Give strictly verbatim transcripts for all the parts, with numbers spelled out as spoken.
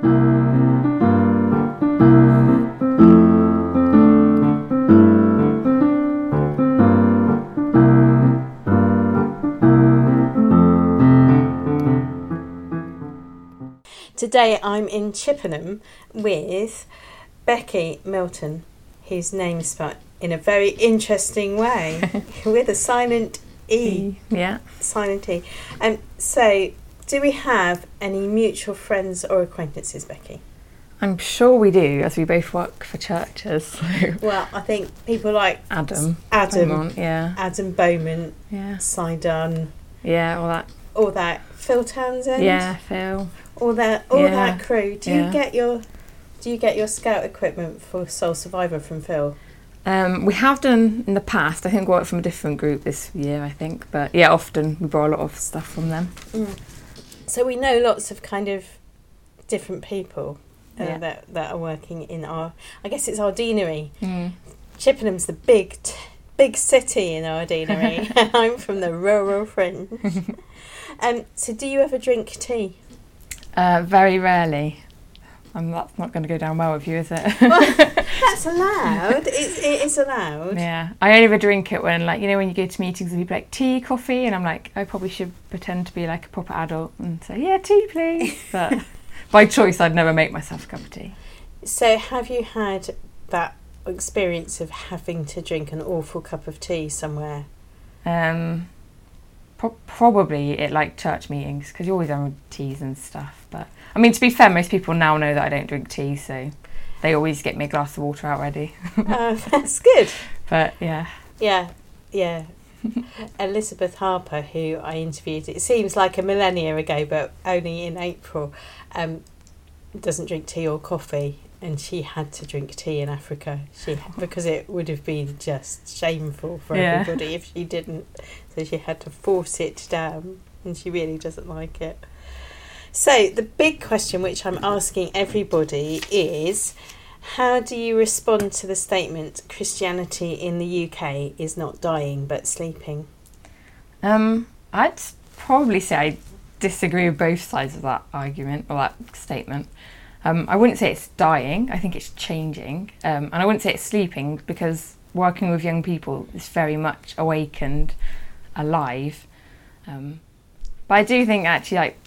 Today I'm in Chippenham with Becky Milton, whose name is spelled in a very interesting way, with a silent E. Yeah. Silent E. Um, so, do we have any mutual friends or acquaintances, Becky? I'm sure we do, as we both work for churches. So. Well, I think people like Adam. Adam. Beaumont, yeah. Adam Beaumont. Yeah. Sidon. Yeah, all that. All that. Phil Townsend. Yeah, Phil. All that. All yeah. that crew. Do yeah. you get your Do you get your scout equipment for Soul Survivor from Phil? Um, we have done in the past. I think we worked from a different group this year, I think. But yeah, often we borrow a lot of stuff from them. Mm. So we know lots of kind of different people uh, yeah. that, that are working in our, I guess it's our deanery. Mm. Chippenham's the big, t- big city in our deanery. I'm from the rural fringe. um, so do you ever drink tea? Uh, very rarely. Um, that's not going to go down well with you, is it? Well, that's allowed. It's, it is allowed. Yeah. I only ever drink it when, like, you know, when you go to meetings and people like, tea, coffee, and I'm like, I probably should pretend to be like a proper adult and say, yeah, tea, please. But by choice, I'd never make myself a cup of tea. So have you had that experience of having to drink an awful cup of tea somewhere? Um, pro- probably at, like, church meetings, because you always have teas and stuff, but... I mean, to be fair, most people now know that I don't drink tea, so they always get me a glass of water out ready. Oh, that's good. But, yeah. Yeah, yeah. Elizabeth Harper, who I interviewed, it seems like a millennia ago, but only in April, um, doesn't drink tea or coffee, and she had to drink tea in Africa She because it would have been just shameful for yeah. everybody if she didn't. So she had to force it down, and she really doesn't like it. So the big question which I'm asking everybody is, how do you respond to the statement Christianity in the U K is not dying but sleeping? Um, I'd probably say I disagree with both sides of that argument or that statement. Um, I wouldn't say it's dying, I think it's changing. Um, and I wouldn't say it's sleeping because working with young people is very much awake and alive. Um, but I do think actually like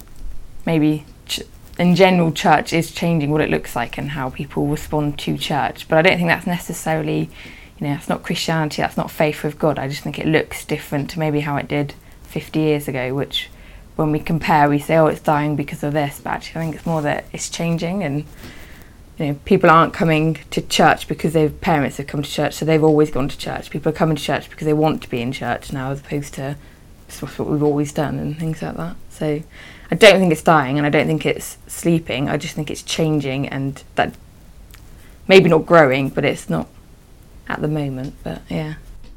maybe ch- in general church is changing what it looks like and how people respond to church, but I don't think that's necessarily, you know, it's not Christianity, that's not faith with God. I just think it looks different to maybe how it did fifty years ago, which when we compare we say, oh, it's dying because of this, but actually I think it's more that it's changing, and you know, people aren't coming to church because their parents have come to church, so they've always gone to church. People are coming to church because they want to be in church now, as opposed to it's what we've always done and things like that. So I don't think it's dying and I don't think it's sleeping. I just think it's changing, and that maybe not growing, but it's not at the moment. But yeah,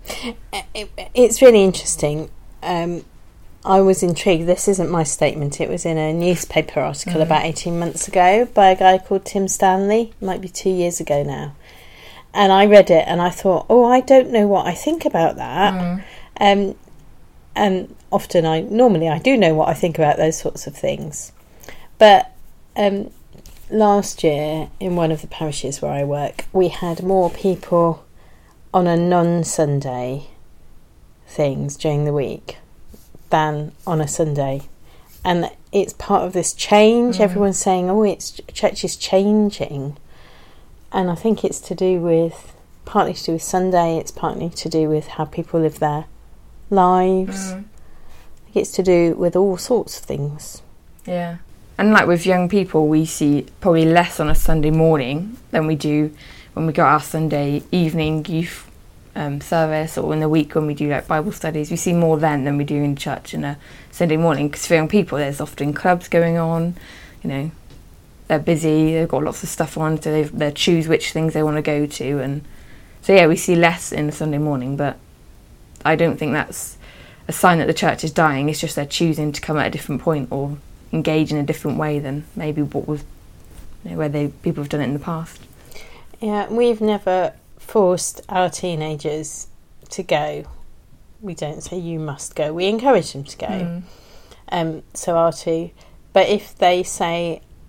it's really interesting. Um, I was intrigued. This isn't my statement. It was in a newspaper article mm. about eighteen months ago by a guy called Tim Stanley. It might be two years ago now. And I read it and I thought, oh, I don't know what I think about that. Mm. Um, and often I normally I do know what I think about those sorts of things, but um, last year in one of the parishes where I work, we had more people on a non-Sunday things during the week than on a Sunday, and it's part of this change. Mm. Everyone's saying, oh, it's church is changing, and I think it's to do with partly to do with Sunday, it's partly to do with how people live their lives. Mm. I think it's to do with all sorts of things. Yeah. And like with young people, we see probably less on a Sunday morning than we do when we got our Sunday evening youth um, service, or in the week when we do like Bible studies. We see more then than we do in church in a Sunday morning, because for young people there's often clubs going on, you know, they're busy, they've got lots of stuff on, so they they choose which things they want to go to, and so yeah, we see less in the Sunday morning, but I don't think that's a sign that the church is dying. It's just they're choosing to come at a different point or engage in a different way than maybe what was, you know, where they people have done it in the past. Yeah, we've never forced our teenagers to go. We don't say you must go. We encourage them to go. Mm. Um, so our two. But if they say,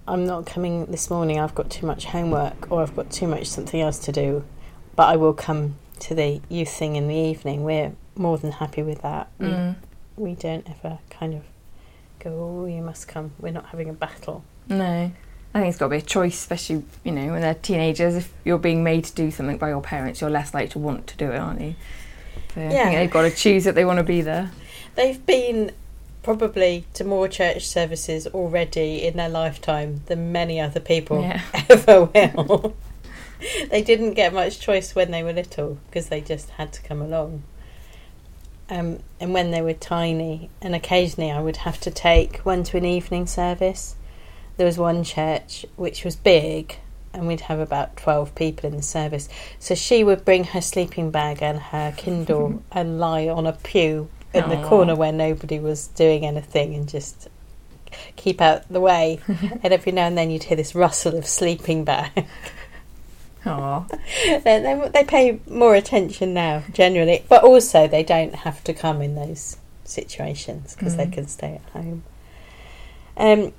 I'm not coming this morning, I've got too much homework or I've got too much something else to do, but I will come to the youth thing in the evening. We're more than happy with that. We, Mm. we don't ever kind of go, oh, you must come. We're not having a battle. No. I think it's got to be a choice, especially, you know, when they're teenagers. If you're being made to do something by your parents, you're less likely to want to do it, aren't you? So I Yeah. think they've got to choose that they want to be there. They've been probably to more church services already in their lifetime than many other people Yeah. ever will. They didn't get much choice when they were little because they just had to come along. Um, and when they were tiny, and occasionally I would have to take one to an evening service. There was one church which was big, and we'd have about twelve people in the service. So she would bring her sleeping bag and her Kindle and lie on a pew in the Aww. corner where nobody was doing anything and just keep out the way. And every now and then you'd hear this rustle of sleeping bag. Aww. they, they, they pay more attention now, generally. But also they don't have to come in those situations because Mm. they can stay at home. Um,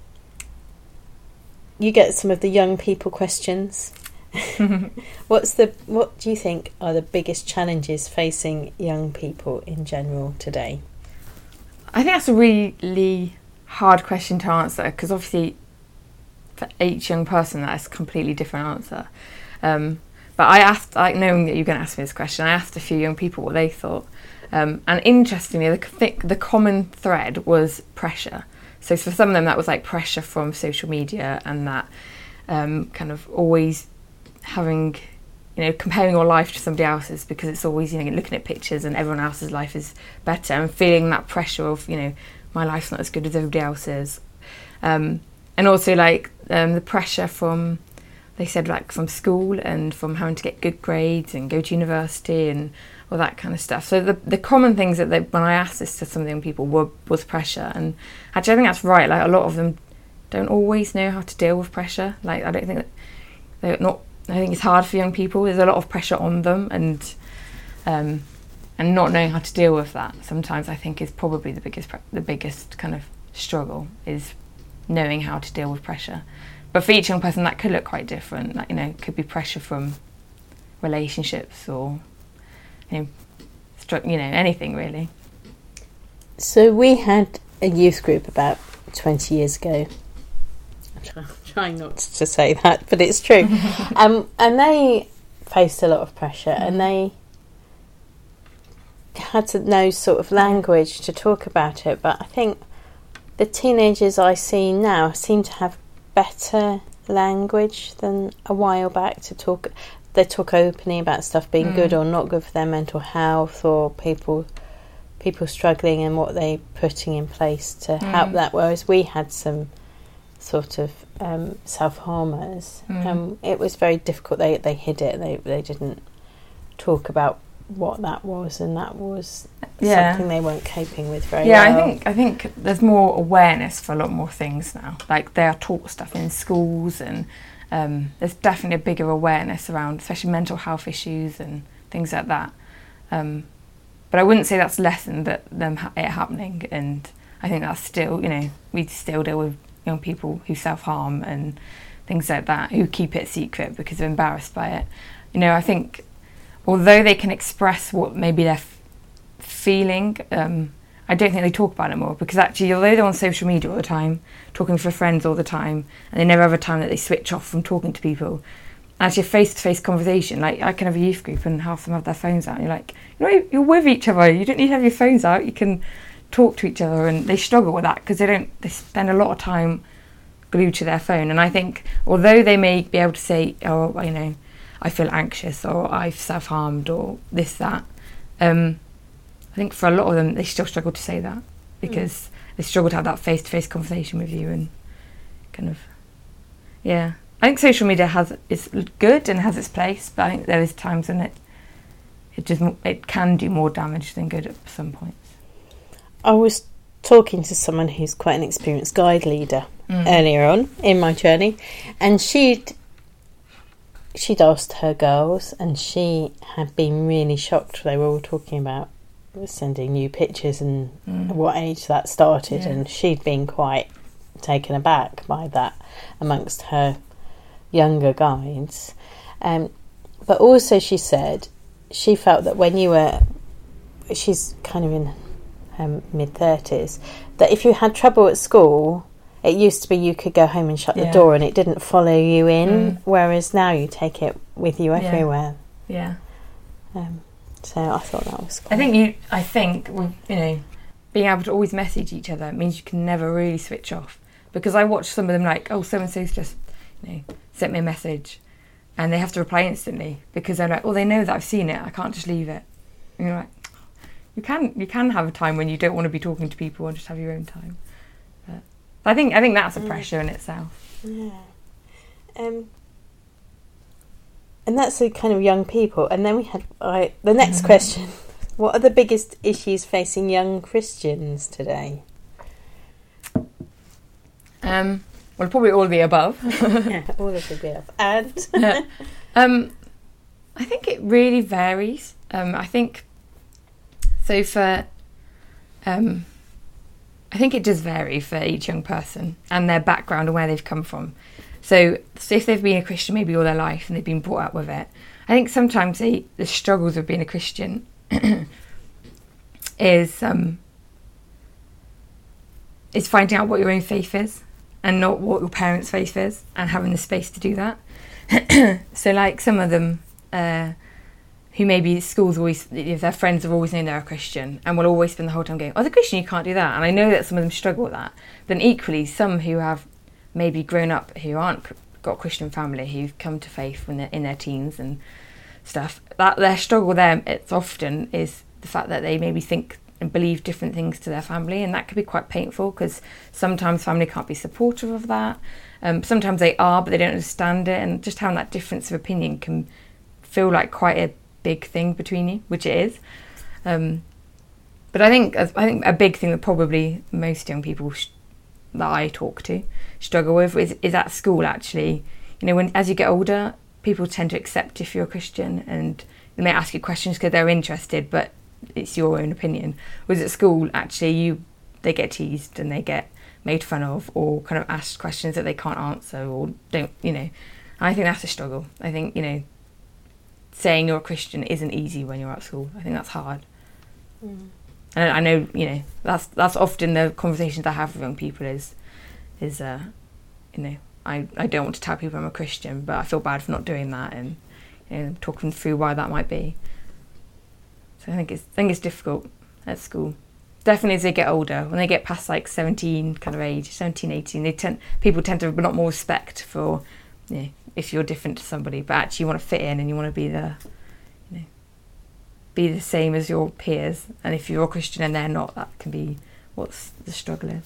you get some of the young people questions. What's the what do you think are the biggest challenges facing young people in general today? I think that's a really hard question to answer because obviously for each young person that's a completely different answer. Um, but I asked, like knowing that you're going to ask me this question, I asked a few young people what they thought. Um, and interestingly, the, the common thread was pressure. So for some of them that was like pressure from social media and that um, kind of always having, you know, comparing your life to somebody else's because it's always, you know, looking at pictures and everyone else's life is better and feeling that pressure of, you know, my life's not as good as everybody else's. Um, and also like um, the pressure from, they said like from school and from having to get good grades and go to university and all that kind of stuff. So the the common things that they, when I asked this to some of the young people were, was pressure. And actually I think that's right. Like a lot of them don't always know how to deal with pressure. Like I don't think that they're not, I think it's hard for young people. There's a lot of pressure on them and um, and not knowing how to deal with that sometimes I think is probably the biggest the biggest kind of struggle is knowing how to deal with pressure. But for each young person that could look quite different. Like, you know, it could be pressure from relationships or you know, stru- you know, anything really. So we had a youth group about twenty years ago. I'm try- trying not to say that, but it's true. um, and they faced a lot of pressure and they had to know sort of language to talk about it. But I think the teenagers I see now seem to have better language than a while back to talk. They talk openly about stuff being Mm. good or not good for their mental health or people people struggling and what they're putting in place to help Mm. that. Whereas we had some sort of um, self-harmers. Mm. Um, it was very difficult. They they hid it. They they didn't talk about what that was, and that was Yeah. something they weren't coping with very Yeah, well. I think I think there's more awareness for a lot more things now. Like they are taught stuff in schools, and um, there's definitely a bigger awareness around, especially mental health issues and things like that. Um, but I wouldn't say that's lessened that them ha- it happening, and I think that's still, you know, we still deal with young people who self-harm and things like that, who keep it secret because they're embarrassed by it. You know, I think although they can express what maybe they're f- feeling, um, I don't think they talk about it more because actually, although they're on social media all the time, talking to friends all the time, and they never have a time that they switch off from talking to people, actually a face-to-face conversation, like I can have a youth group and half of them have their phones out and you're like, you know, you're with each other, you don't need to have your phones out, you can talk to each other, and they struggle with that because they don't, they spend a lot of time glued to their phone. And I think although they may be able to say, oh, you know, I feel anxious or I've self-harmed or this, that, um, I think for a lot of them they still struggle to say that because mm. they struggle to have that face-to-face conversation with you and kind of, yeah. I think social media has is good and has its place, but I think there is times when it it just it can do more damage than good at some points. I was talking to someone who's quite an experienced guide leader mm. earlier on in my journey, and she'd she'd asked her girls, and she had been really shocked. They were all talking about sending new pictures and mm. what age that started, yeah. and she'd been quite taken aback by that amongst her younger guides. Um, but also she said she felt that when you were, she's kind of in her mid-thirties, that if you had trouble at school, it used to be you could go home and shut yeah. the door and it didn't follow you in, mm. whereas now you take it with you everywhere. Yeah. Um, so I thought that was cool. I think you, I think, well, you know, being able to always message each other means you can never really switch off. Because I watch some of them like, oh, so-and-so's just, you know, sent me a message and they have to reply instantly because they're like, oh, they know that I've seen it, I can't just leave it. And you're like, you can you can have a time when you don't want to be talking to people and just have your own time. But I think I think that's a pressure in itself. Yeah. Um, and that's the kind of young people. And then we had right, the next mm-hmm. question. What are the biggest issues facing young Christians today? Um, well, probably all of the above. Yeah, all of the above. And? um, I think it really varies. Um, I think, so for, um, I think it does vary for each young person and their background and where they've come from. So, so if they've been a Christian maybe all their life and they've been brought up with it, I think sometimes they, the struggles of being a Christian is um, is finding out what your own faith is and not what your parents' faith is and having the space to do that. So like some of them uh, who maybe schools always, if their friends have always known they're a Christian and will always spend the whole time going, oh, the Christian, you can't do that. And I know that some of them struggle with that. But then equally, some who have maybe grown up who aren't got a Christian family, who've come to faith when they're in their teens and stuff, that their struggle there, it's often is the fact that they maybe think and believe different things to their family, and that can be quite painful because sometimes family can't be supportive of that. Um, sometimes they are, but they don't understand it, and just having that difference of opinion can feel like quite a big thing between you, which it is. Um, but I think I think a big thing that probably most young people sh- that I talk to struggle with is, is at school. Actually, you know, when as you get older, people tend to accept if you're a Christian, and they may ask you questions because they're interested, but it's your own opinion. Whereas at school, actually, you they get teased and they get made fun of or kind of asked questions that they can't answer or don't, you know. I think that's a struggle. I think, you know, saying you're a Christian isn't easy when you're at school. I think that's hard. Mm. And I know, you know, that's that's often the conversations I have with young people is, is uh, you know, I, I don't want to tell people I'm a Christian, but I feel bad for not doing that, and you know, talking through why that might be. So I think it's I think it's difficult at school. Definitely as they get older, when they get past like seventeen kind of age, seventeen, eighteen, they tend people tend to have a lot more respect for, you know, if you're different to somebody, but actually you want to fit in and you want to be the, you know, be the same as your peers. And if you're a Christian and they're not, that can be what's the struggle is.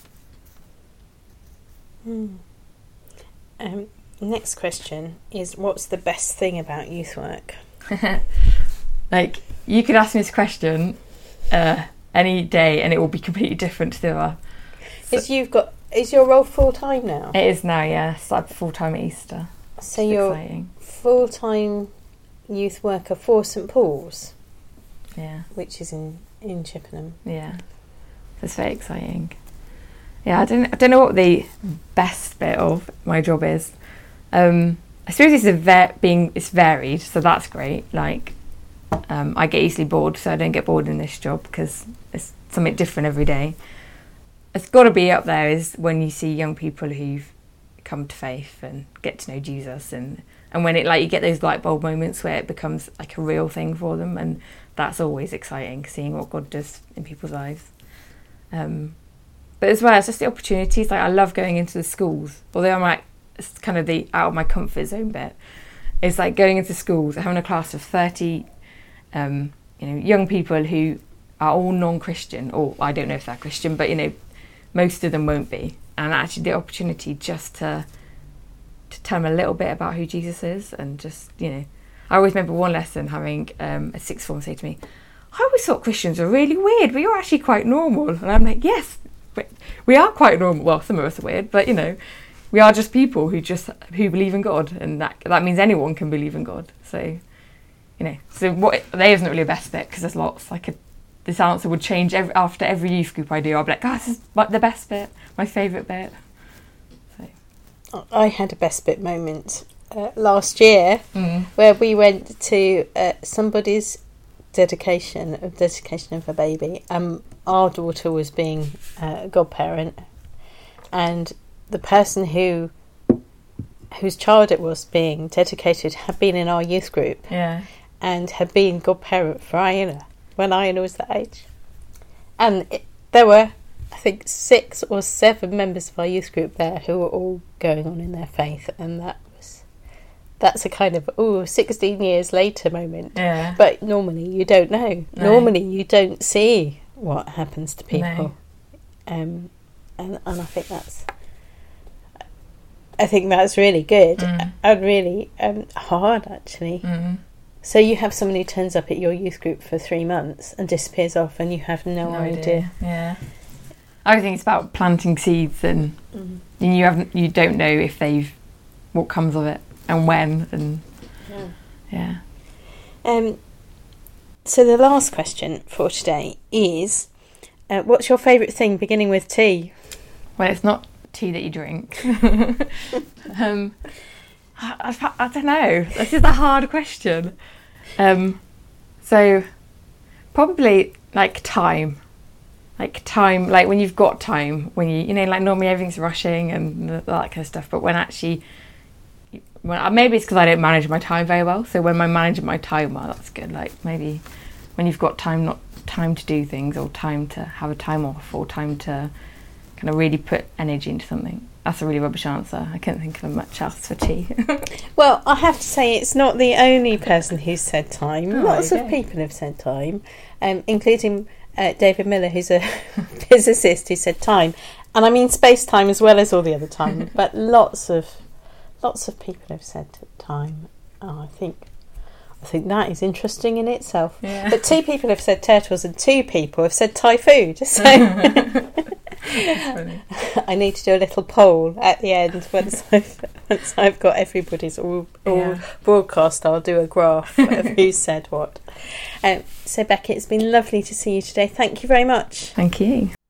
Hmm. Um, next question is, what's the best thing about youth work? Like, you could ask me this question uh, any day and it will be completely different to the other. So is you've got is your role full time now? It is now, yeah. Started full time at Easter. So it's you're exciting. Full time youth worker for St Paul's. Yeah. Which is in, in Chippenham. Yeah. It's very exciting. Yeah, I don't I don't know what the best bit of my job is. Um, I suppose it's a ver- being it's varied, so that's great. Like, um, I get easily bored, so I don't get bored in this job because it's something different every day. It's got to be up there is when you see young people who've come to faith and get to know Jesus, and and when it like you get those light bulb moments where it becomes like a real thing for them, and that's always exciting, seeing what God does in people's lives. Um, but as well, it's just the opportunities. Like, I love going into the schools, although I'm like, it's kind of the out of my comfort zone bit. It's like going into schools, having a class of thirty, um, you know, young people who are all non-Christian, or I don't know if they're Christian, but you know, most of them won't be. And actually, the opportunity just to to tell them a little bit about who Jesus is, and just, you know, I always remember one lesson having um, a sixth form say to me, "I always thought Christians were really weird, but you're actually quite normal." And I'm like, yes, we are quite normal. Well, some of us are weird, but you know, we are just people who just who believe in God, and that that means anyone can believe in God. So, you know, so what there isn't really a best bit because there's lots. Like a, this answer would change every, after every youth group I do. I'll be like, "Oh, this is the best bit, my favourite bit." I had a best bit moment uh, last year Mm. where we went to uh, somebody's dedication of dedication of a baby. Um, our daughter was being uh, a godparent, and the person who whose child it was being dedicated had been in our youth group Yeah. and had been godparent for Iona when Iona was that age. And it, there were, I think, six or seven members of our youth group there who were all going on in their faith, and that was that's a kind of ooh sixteen years later moment. Yeah. But normally you don't know. No. Normally you don't see what happens to people. No. Um, and and I think that's I think that's really good Mm. and really um, hard actually. Mm. So you have someone who turns up at your youth group for three months and disappears off, and you have no, No idea. idea. Yeah. I think it's about planting seeds, and Mm. and you haven't, you don't know if they've, what comes of it and when, and Yeah. yeah. Um. So the last question for today is, uh, what's your favourite thing beginning with T? Well, it's not tea that you drink. um, I, I, I don't know. This is a hard question. Um, so probably like time, like time, like when you've got time, when you, you know, like normally everything's rushing and th- that kind of stuff. But when actually, when maybe it's because I don't manage my time very well. So when I'm managing my time well, that's good. Like maybe when you've got time, not time to do things, or time to have a time off, or time to kind of really put energy into something. That's a really rubbish answer. I couldn't think of much else for tea. Well, I have to say it's not the only person who's said time. Oh, Lots okay. of people have said time, um, including uh, David Miller, who's a physicist, who said time. And I mean space time as well as all the other time. But lots of lots of people have said time. Oh, I think I think that is interesting in itself. Yeah. But two people have said turtles and two people have said Thai food. So That's funny. I need to do a little poll at the end once I've once I've got everybody's all, all Yeah. broadcast. I'll do a graph of who said what. Um, so Becky, it's been lovely to see you today. Thank you very much. Thank you.